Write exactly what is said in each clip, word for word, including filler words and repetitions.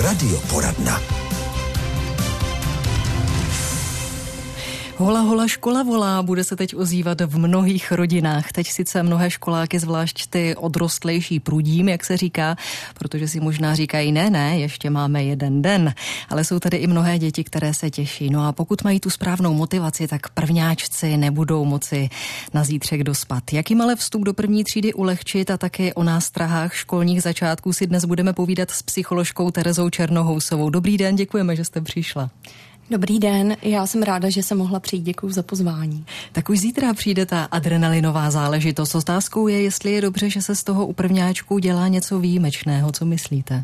Radioporadna. Hola, hola, škola volá, bude se teď ozývat v mnohých rodinách. Teď sice mnohé školáky, zvlášť ty odrostlejší, prudím, jak se říká, protože si možná říkají, ne, ne, ještě máme jeden den. Ale jsou tady i mnohé děti, které se těší. No a pokud mají tu správnou motivaci, tak prvňáčci nebudou moci na zítřek dospat. Jak jim ale vstup do první třídy ulehčit a taky o nástrahách školních začátků si dnes budeme povídat s psycholožkou Terezou Černohousovou. Dobrý den, děkujeme, že jste přišla. Dobrý den, já jsem ráda, že jsem mohla přijít, děkuji za pozvání. Tak už zítra přijde ta adrenalinová záležitost. Otázkou je, jestli je dobře, že se z toho u prvňáčků dělá něco výjimečného. Co myslíte?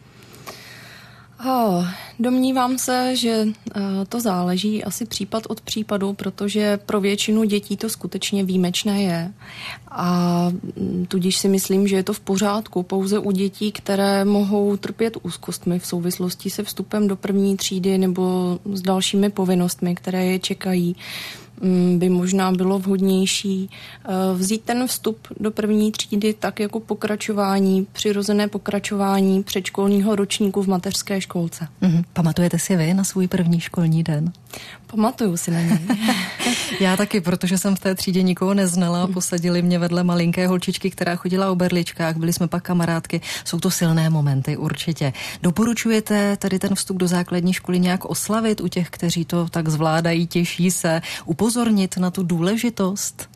Oh, domnívám se, že uh, to záleží asi případ od případu, protože pro většinu dětí to skutečně výjimečné je. A tudíž si myslím, že je to v pořádku. Pouze u dětí, které mohou trpět úzkostmi v souvislosti se vstupem do první třídy nebo s dalšími povinnostmi, které je čekají, by možná bylo vhodnější vzít ten vstup do první třídy tak jako pokračování, přirozené pokračování předškolního ročníku v mateřské školce. Mm-hmm. Pamatujete si vy na svůj první školní den? Pamatuju si na něj. Já taky, protože jsem v té třídě nikoho neznala, posadili mě vedle malinké holčičky, která chodila o berličkách, byli jsme pak kamarádky. Jsou to silné momenty, určitě. Doporučujete tady ten vstup do základní školy nějak oslavit u těch, kteří to tak zvládají, těší se, upozornit na tu důležitost?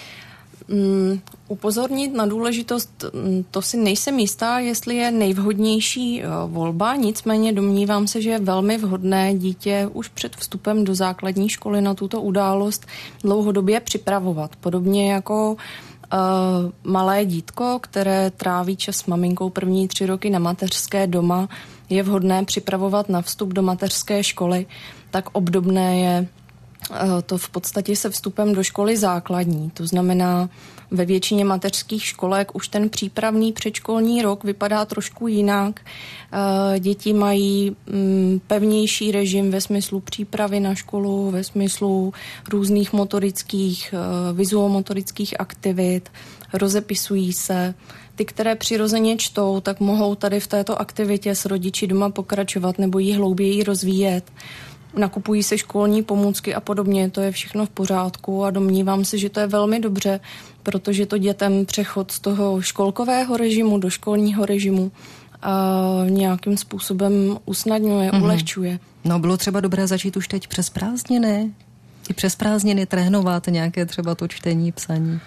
Um, upozornit na důležitost, to si nejsem jistá, jestli je nejvhodnější volba, nicméně domnívám se, že je velmi vhodné dítě už před vstupem do základní školy na tuto událost dlouhodobě připravovat. Podobně jako uh, malé dítko, které tráví čas s maminkou první tři roky na mateřské doma, je vhodné připravovat na vstup do mateřské školy, tak obdobné je to v podstatě se vstupem do školy základní. To znamená, ve většině mateřských školek už ten přípravný předškolní rok vypadá trošku jinak. Děti mají pevnější režim ve smyslu přípravy na školu, ve smyslu různých motorických, vizuomotorických aktivit, rozepisují se. Ty, které přirozeně čtou, tak mohou tady v této aktivitě s rodiči doma pokračovat nebo ji hlouběji rozvíjet. Nakupují se školní pomůcky a podobně, to je všechno v pořádku a domnívám se, že to je velmi dobře, protože to dětem přechod z toho školkového režimu do školního režimu a nějakým způsobem usnadňuje, mm-hmm. ulehčuje. No, bylo třeba dobré začít už teď přes prázdniny? I přes prázdniny trénovat nějaké třeba to čtení, psaní?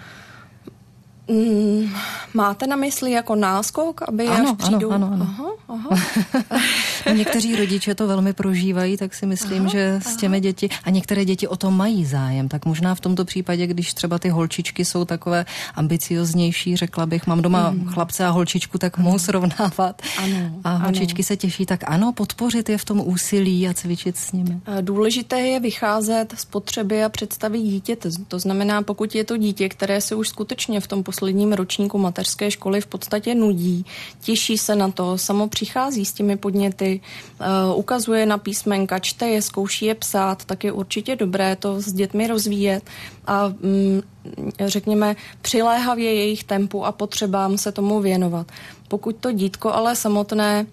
Mm, máte na mysli jako náskok, aby ano, až přijdou? Ano, ano, aha, aha. No, někteří rodiče to velmi prožívají, tak si myslím, aha, že s těmi děti, a některé děti o to mají zájem, tak možná v tomto případě, když třeba ty holčičky jsou takové ambicioznější, řekla bych, mám doma mm. chlapce a holčičku, tak mohu srovnávat. Ano, a holčičky ano. se těší, tak ano, podpořit je v tom úsilí a cvičit s nimi. Důležité je vycházet z potřeby a představy dítěte. To znamená, pokud je to dítě, které se už skutečně v tom posledním ročníku mateřské školy v podstatě nudí, těší se na to, samo přichází s těmi podněty, uh, ukazuje na písmenka, čte je, zkouší je psát, tak je určitě dobré to s dětmi rozvíjet a um, řekněme přiléhavě jejich tempu a potřebám se tomu věnovat. Pokud to dítko ale samotné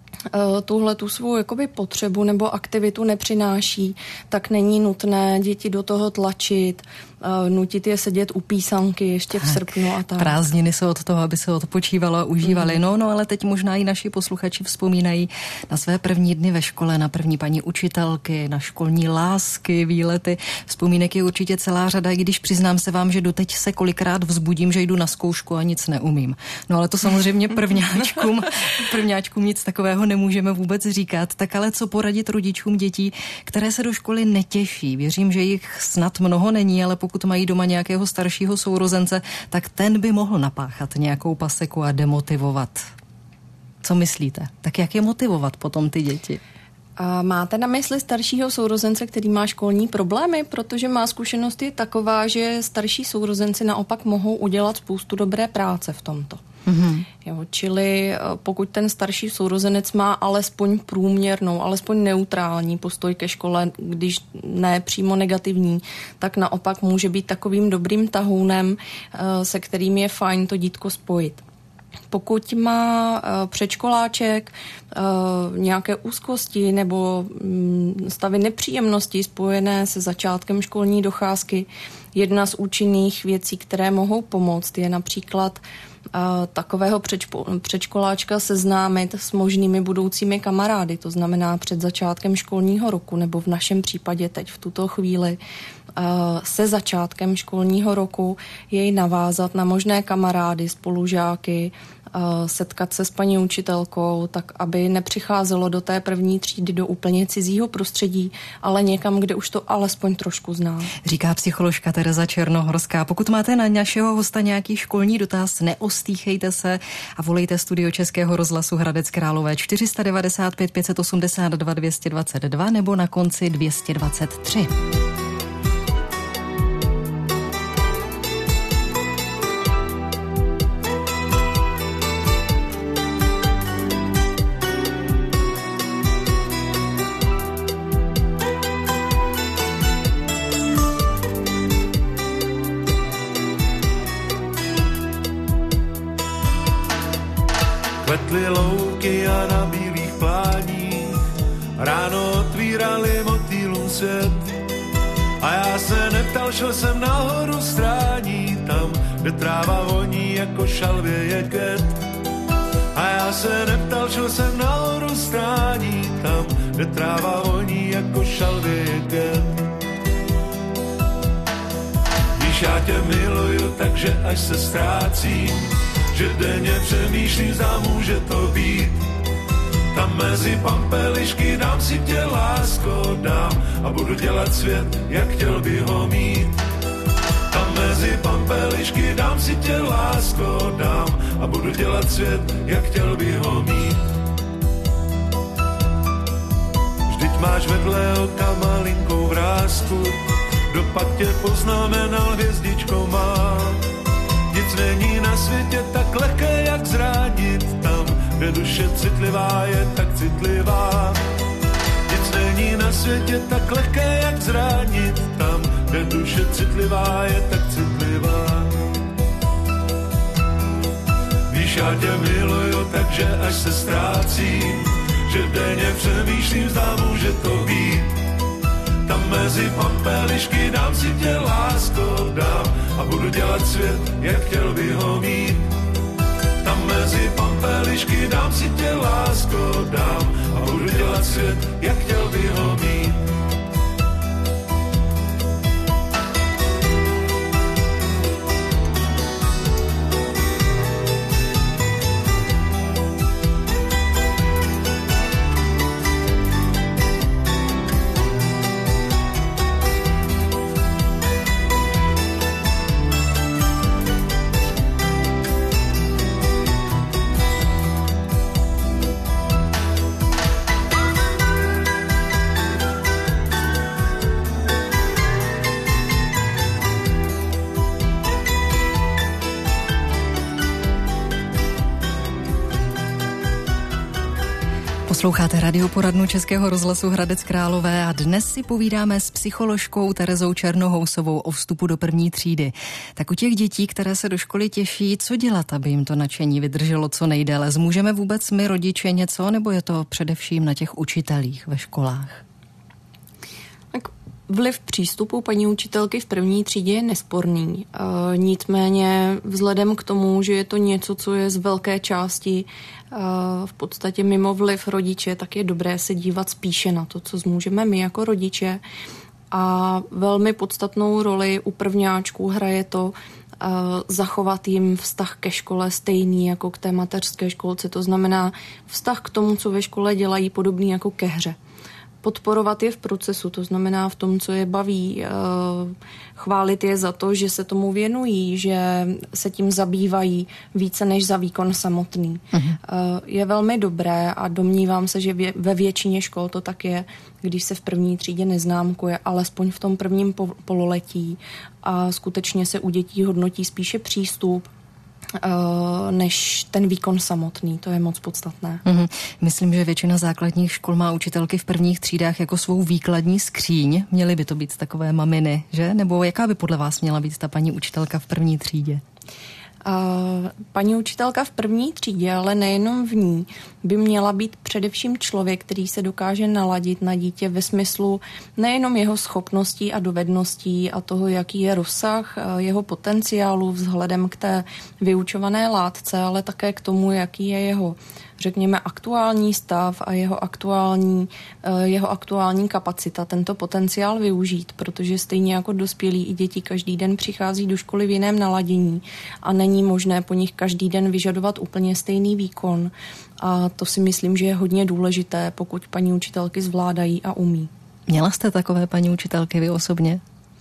tuhle tu svou jakoby potřebu nebo aktivitu nepřináší, tak není nutné děti do toho tlačit, nutit je sedět u písanky ještě v srpnu a tak. Prázdniny jsou od toho, aby se odpočívalo a užívali. Mm. No, no, ale teď možná i naši posluchači vzpomínají na své první dny ve škole, na první paní učitelky, na školní lásky, výlety. Vzpomínek je určitě celá řada, i když přiznám se vám, že doteď se kolikrát vzbudím, že jdu na zkoušku a nic neumím. No, ale to samozřejmě prvňáčkům, prvňáčkům nic takového nemůžeme vůbec říkat. Tak ale co poradit rodičům dětí, které se do školy netěší? Věřím, že jich snad mnoho není, ale pokud mají doma nějakého staršího sourozence, tak ten by mohl napáchat nějakou paseku a demotivovat. Co myslíte? Tak jak je motivovat potom ty děti? A máte na mysli staršího sourozence, který má školní problémy? Protože má zkušenost je taková, že starší sourozenci naopak mohou udělat spoustu dobré práce v tomto. Mm-hmm. Jo, čili pokud ten starší sourozenec má alespoň průměrnou, alespoň neutrální postoj ke škole, když ne přímo negativní, tak naopak může být takovým dobrým tahounem, se kterým je fajn to dítko spojit. Pokud má předškoláček nějaké úzkosti nebo stavy nepříjemnosti spojené se začátkem školní docházky, jedna z účinných věcí, které mohou pomoct, je například takového předškoláčka seznámit s možnými budoucími kamarády, to znamená před začátkem školního roku, nebo v našem případě teď v tuto chvíli se začátkem školního roku jej navázat na možné kamarády, spolužáky, setkat se s paní učitelkou, tak aby nepřicházelo do té první třídy do úplně cizího prostředí, ale někam, kde už to alespoň trošku zná. Říká psycholožka Tereza Černohorská. Pokud máte na našeho hosta nějaký školní dotaz, neostýchejte se a volejte studio Českého rozhlasu Hradec Králové čtyři devět pět pět osm dva dvě dva dva nebo na konci dvě stě dvacet tři. Kvetly louky a na bílých pláních ráno otvírali motýlům svět. A já se neptal, šel jsem nahoru strání, tam, kde tráva voní jako šalvě jeket. A já se neptal, šel jsem nahoru strání, tam, kde tráva voní jako šalvě jeket. Víš, já tě miluju, takže až se ztrácím, že denně přemýšlím, zda může to být. Tam mezi pampelišky dám si tě, lásko, dám a budu dělat svět, jak chtěl by ho mít. Tam mezi pampelišky dám si tě, lásko, dám a budu dělat svět, jak chtěl by ho mít. Vždyť máš vedle oka malinkou vrásku, kdo pak tě poznamenal hvězdičkou má. Nic není na světě tak lehké, jak zranit tam, kde duše citlivá je tak citlivá. Nic není na světě tak lehké, jak zranit tam, kde duše citlivá je tak citlivá. Víš, já tě miluju, takže až se ztrácím, že denně přemýšlím, zda může to být. Tam mezi pampelišky dám si tě, lásko, dám a budu dělat svět, jak chtěl by ho mít. Tam mezi pampelišky dám si tě, lásko, dám a budu dělat svět, jak chtěl by ho mít. Posloucháte radioporadnu Českého rozhlasu Hradec Králové a dnes si povídáme s psycholožkou Terezou Černohousovou o vstupu do první třídy. Tak u těch dětí, které se do školy těší, co dělat, aby jim to nadšení vydrželo co nejdéle? Zmůžeme vůbec my rodiče něco, nebo je to především na těch učitelích ve školách? Tak vliv přístupu paní učitelky v první třídě je nesporný. E, nicméně vzhledem k tomu, že je to něco, co je z velké části e, v podstatě mimo vliv rodiče, tak je dobré se dívat spíše na to, co zmůžeme my jako rodiče. A velmi podstatnou roli u prvňáčků hraje to e, zachovat jim vztah ke škole stejný jako k té mateřské školce. To znamená vztah k tomu, co ve škole dělají, podobný jako ke hře. Podporovat je v procesu, to znamená v tom, co je baví, chválit je za to, že se tomu věnují, že se tím zabývají více než za výkon samotný. Uh-huh. Je velmi dobré a domnívám se, že ve většině škol to tak je, když se v první třídě neznámkuje, alespoň v tom prvním pololetí a skutečně se u dětí hodnotí spíše přístup, než ten výkon samotný. To je moc podstatné. Mm-hmm. Myslím, že většina základních škol má učitelky v prvních třídách jako svou výkladní skříň. Měly by to být takové maminy, že? Nebo jaká by podle vás měla být ta paní učitelka v první třídě? Paní učitelka v první třídě, ale nejenom v ní, by měla být především člověk, který se dokáže naladit na dítě ve smyslu nejenom jeho schopností a dovedností a toho, jaký je rozsah jeho potenciálu vzhledem k té vyučované látce, ale také k tomu, jaký je jeho, řekněme, aktuální stav a jeho aktuální, jeho aktuální kapacita tento potenciál využít, protože stejně jako dospělí i děti každý den přichází do školy v jiném naladění a není možné po nich každý den vyžadovat úplně stejný výkon. A to si myslím, že je hodně důležité, pokud paní učitelky zvládají a umí. Měla jste takové paní učitelky vy osobně?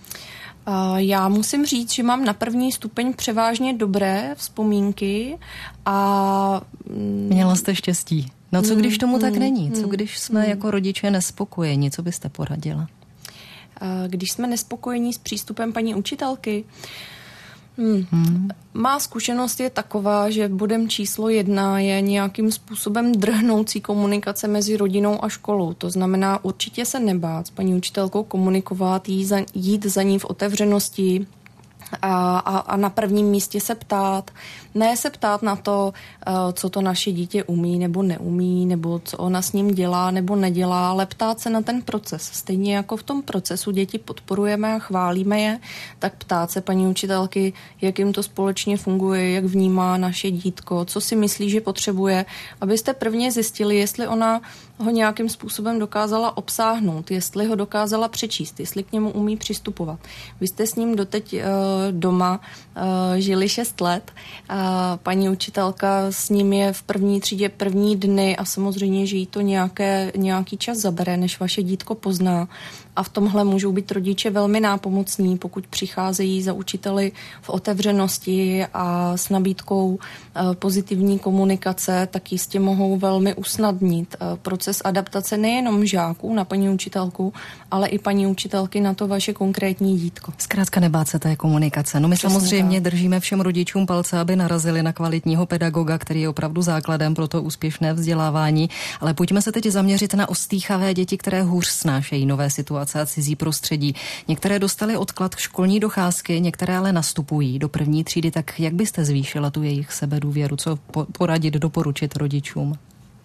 Já musím říct, že mám na první stupeň převážně dobré vzpomínky a... Měla jste štěstí. No co když tomu tak není? Co když jsme jako rodiče nespokojeni? Co byste poradila? Když jsme nespokojení s přístupem paní učitelky, Hmm. Hmm. Má zkušenost je taková, že bodem číslo jedna je nějakým způsobem drhnoucí komunikace mezi rodinou a školou. To znamená určitě se nebát s paní učitelkou komunikovat, jít za, jít za ní v otevřenosti a, a, a na prvním místě se ptát. Ne se ptát na to, co to naše dítě umí nebo neumí, nebo co ona s ním dělá nebo nedělá, ale ptát se na ten proces. Stejně jako v tom procesu děti podporujeme a chválíme je, tak ptát se paní učitelky, jak jim to společně funguje, jak vnímá naše dítko, co si myslí, že potřebuje, abyste prvně zjistili, jestli ona ho nějakým způsobem dokázala obsáhnout, jestli ho dokázala přečíst, jestli k němu umí přistupovat. Vy jste s ním doteď uh, doma uh, žili šest let. Uh, paní učitelka s ním je v první třídě první dny a samozřejmě, že jí to nějaké, nějaký čas zabere, než vaše dítko pozná. A v tomhle můžou být rodiče velmi nápomocní, pokud přicházejí za učiteli v otevřenosti a s nabídkou pozitivní komunikace, tak jistě mohou velmi usnadnit proces adaptace nejenom žáků na paní učitelku, ale i paní učitelky na to vaše konkrétní dítko. Zkrátka nebát se té komunikace. No my Přesně samozřejmě tak. držíme všem rodičům palce, aby narazili na kvalitního pedagoga, který je opravdu základem pro to úspěšné vzdělávání. Ale pojďme se teď zaměřit na ostýchavé děti, které hůř snášejí nové situace a cizí prostředí. Některé dostaly odklad školní docházky, některé ale nastupují do první třídy. Tak jak byste zvýšila tu jejich sebedůvěru? Co poradit, doporučit rodičům?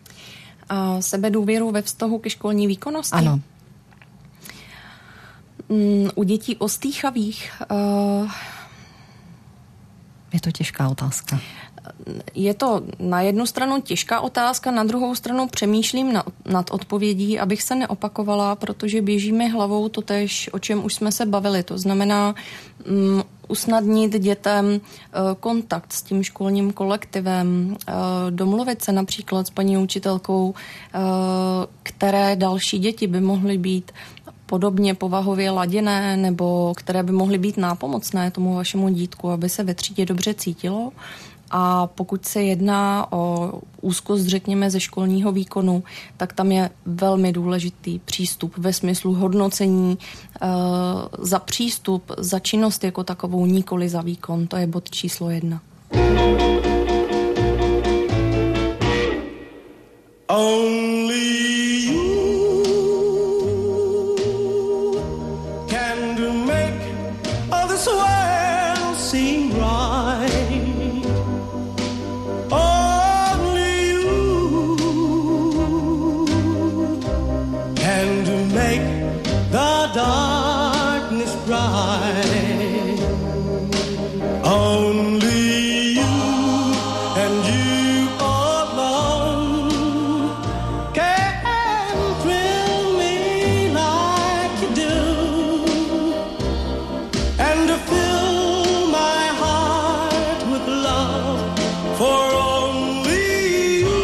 A sebedůvěru ve vztahu ke školní výkonnosti? Ano. Mm, u dětí ostýchavých... Uh... Je to těžká otázka. Je to na jednu stranu těžká otázka, na druhou stranu přemýšlím na, nad odpovědí, abych se neopakovala, protože běžíme hlavou totéž, o čem už jsme se bavili. To znamená um, usnadnit dětem uh, kontakt s tím školním kolektivem, uh, domluvit se například s paní učitelkou, uh, které další děti by mohly být podobně povahově laděné nebo které by mohly být nápomocné tomu vašemu dítku, aby se ve třídě dobře cítilo. A pokud se jedná o úzkost, řekněme, ze školního výkonu, tak tam je velmi důležitý přístup ve smyslu hodnocení e, za přístup, za činnost jako takovou, nikoli za výkon. To je bod číslo jedna. Only darkness bright. Only you and you alone can thrill me like you do, and to fill my heart with love for only you.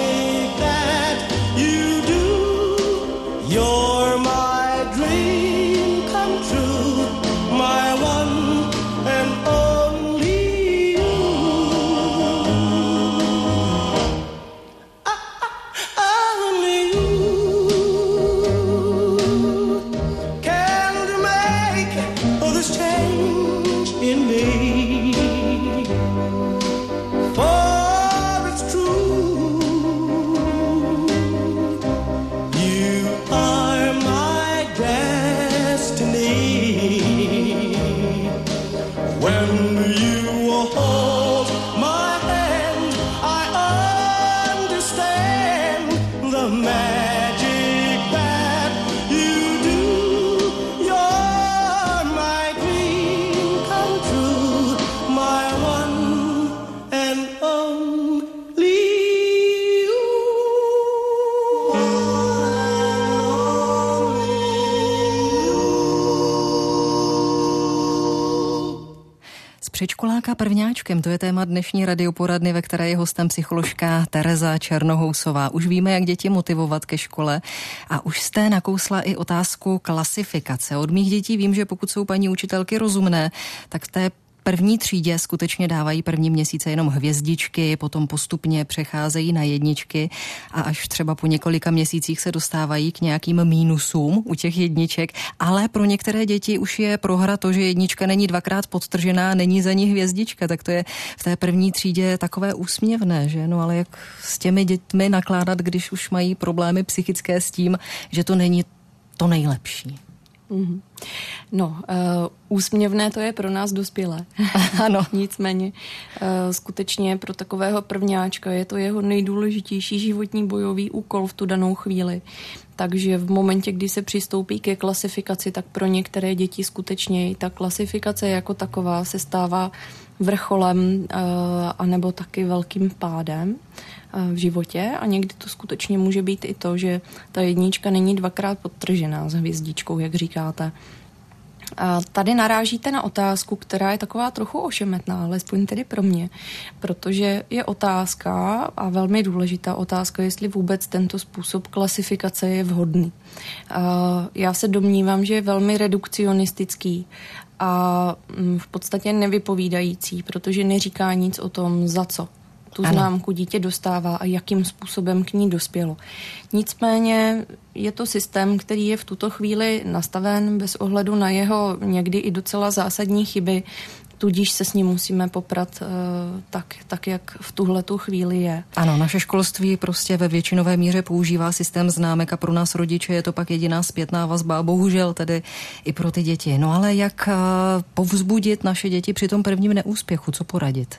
You're my dream. Předškoláka prvňáčkem, to je téma dnešní radioporadny, ve které je hostem psycholožka Tereza Černohousová. Už víme, jak děti motivovat ke škole a už jste nakousla i otázku klasifikace. Od mých dětí vím, že pokud jsou paní učitelky rozumné, tak v té první třídě skutečně dávají první měsíce jenom hvězdičky, potom postupně přecházejí na jedničky a až třeba po několika měsících se dostávají k nějakým mínusům u těch jedniček, ale pro některé děti už je prohra to, že jednička není dvakrát podtržená, není za ní hvězdička, tak to je v té první třídě takové úsměvné, že? No ale jak s těmi dětmi nakládat, když už mají problémy psychické s tím, že to není to nejlepší? Mm-hmm. No, uh, úsměvné to je pro nás dospělé. Ano. Nicméně uh, skutečně pro takového prvňáčka je to jeho nejdůležitější životní bojový úkol v tu danou chvíli. Takže v momentě, kdy se přistoupí ke klasifikaci, tak pro některé děti skutečně ta klasifikace jako taková se stává vrcholem uh, anebo taky velkým pádem v životě a někdy to skutečně může být i to, že ta jednička není dvakrát podtržená s hvězdičkou, jak říkáte. A tady narážíte na otázku, která je taková trochu ošemetná, alespoň tedy pro mě, protože je otázka a velmi důležitá otázka, jestli vůbec tento způsob klasifikace je vhodný. A já se domnívám, že je velmi redukcionistický a v podstatě nevypovídající, protože neříká nic o tom, za co tu ano. známku dítě dostává a jakým způsobem k ní dospělo. Nicméně je to systém, který je v tuto chvíli nastaven bez ohledu na jeho někdy i docela zásadní chyby, tudíž se s ním musíme poprat uh, tak, tak, jak v tuhletu chvíli je. Ano, naše školství prostě ve většinové míře používá systém známek a pro nás rodiče je to pak jediná zpětná vazba, bohužel tedy i pro ty děti. No ale jak uh, povzbudit naše děti při tom prvním neúspěchu, co poradit?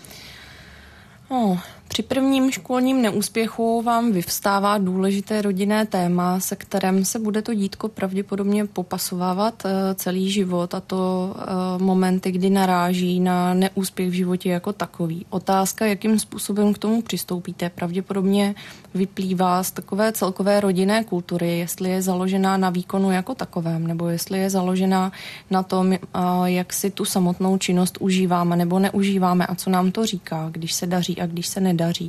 No, při prvním školním neúspěchu vám vyvstává důležité rodinné téma, se kterým se bude to dítko pravděpodobně popasovávat celý život, a to momenty, kdy naráží na neúspěch v životě jako takový. Otázka, jakým způsobem k tomu přistoupíte, pravděpodobně vyplývá z takové celkové rodinné kultury, jestli je založená na výkonu jako takovém, nebo jestli je založená na tom, jak si tu samotnou činnost užíváme nebo neužíváme a co nám to říká, když se daří a když se nedaří.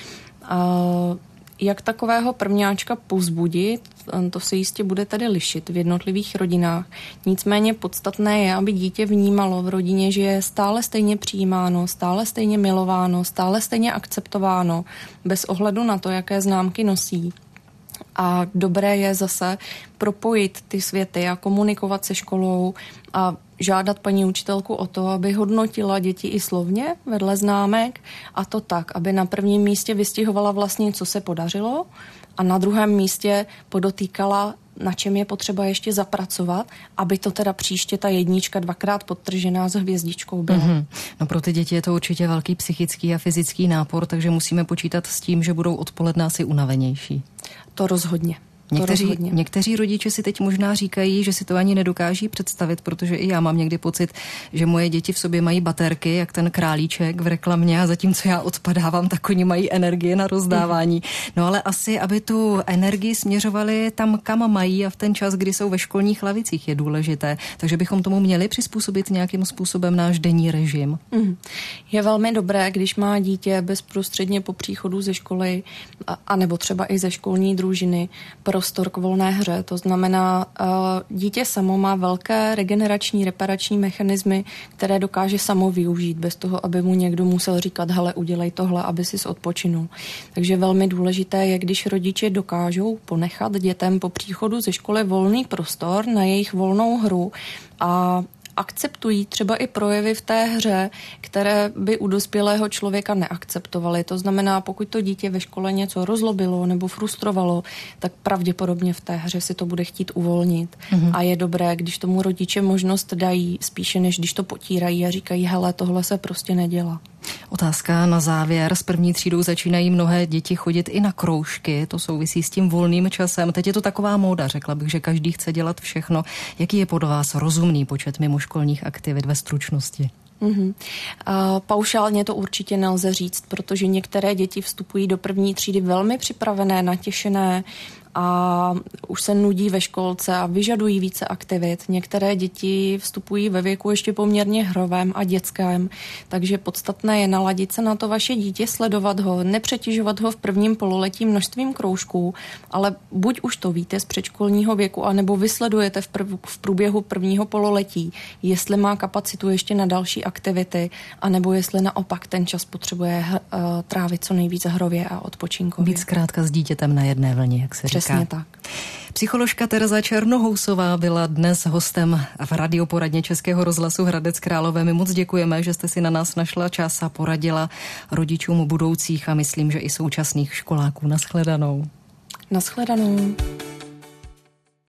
Jak takového prvňáčka povzbudit, to se jistě bude tady lišit v jednotlivých rodinách. Nicméně podstatné je, aby dítě vnímalo v rodině, že je stále stejně přijímáno, stále stejně milováno, stále stejně akceptováno, bez ohledu na to, jaké známky nosí. A dobré je zase propojit ty světy a komunikovat se školou a žádat paní učitelku o to, aby hodnotila děti i slovně vedle známek, a to tak, aby na prvním místě vystihovala vlastně, co se podařilo, a na druhém místě podotýkala, na čem je potřeba ještě zapracovat, aby to teda příště ta jednička dvakrát podtržená s hvězdičkou byla. Mm-hmm. No pro ty děti je to určitě velký psychický a fyzický nápor, takže musíme počítat s tím, že budou odpoledne asi unavenější. To rozhodně. Někteří, někteří rodiče si teď možná říkají, že si to ani nedokáží představit, protože i já mám někdy pocit, že moje děti v sobě mají baterky, jak ten králíček v reklamě, a zatímco já odpadávám, tak oni mají energie na rozdávání. No ale asi, aby tu energii směřovali tam, kam mají, a v ten čas, kdy jsou ve školních lavicích, je důležité. Takže bychom tomu měli přizpůsobit nějakým způsobem náš denní režim. Je velmi dobré, když má dítě bezprostředně po příchodu ze školy, a, a nebo třeba i ze školní družiny, prostor k volné hře. To znamená, dítě samo má velké regenerační, reparační mechanismy, které dokáže samo využít, bez toho, aby mu někdo musel říkat, hele, udělej tohle, aby sis odpočinul. Takže velmi důležité je, když rodiče dokážou ponechat dětem po příchodu ze školy volný prostor na jejich volnou hru a akceptují třeba i projevy v té hře, které by u dospělého člověka neakceptovali. To znamená, pokud to dítě ve škole něco rozlobilo nebo frustrovalo, tak pravděpodobně v té hře si to bude chtít uvolnit. Mm-hmm. A je dobré, když tomu rodiče možnost dají, spíše než když to potírají a říkají, hele, tohle se prostě nedělá. Otázka na závěr. S první třídou začínají mnohé děti chodit i na kroužky. To souvisí s tím volným časem. Teď je to taková móda, řekla bych, že každý chce dělat všechno. Jaký je podle vás rozumný počet mimoškolních aktivit ve stručnosti? Mm-hmm. Uh, paušálně to určitě nelze říct, protože některé děti vstupují do první třídy velmi připravené, natěšené a už se nudí ve školce a vyžadují více aktivit. Některé děti vstupují ve věku ještě poměrně hrovém a dětském, takže podstatné je naladit se na to vaše dítě, sledovat ho, nepřetěžovat ho v prvním pololetí množstvím kroužků, ale buď už to víte z předškolního věku, anebo vysledujete v, prv, v průběhu prvního pololetí, jestli má kapacitu ještě na další aktivity, anebo jestli naopak ten čas potřebuje uh, trávit co nejvíce hrově a odpočinkově. Být zkrátka s dítětem na jedné vlně, jak se říká. Přesně tak. Psycholožka Tereza Černohousová byla dnes hostem v radioporadně Českého rozhlasu Hradec Králové. My moc děkujeme, že jste si na nás našla čas a poradila rodičům budoucích a myslím, že i současných školáků. Nashledanou. Nashledanou.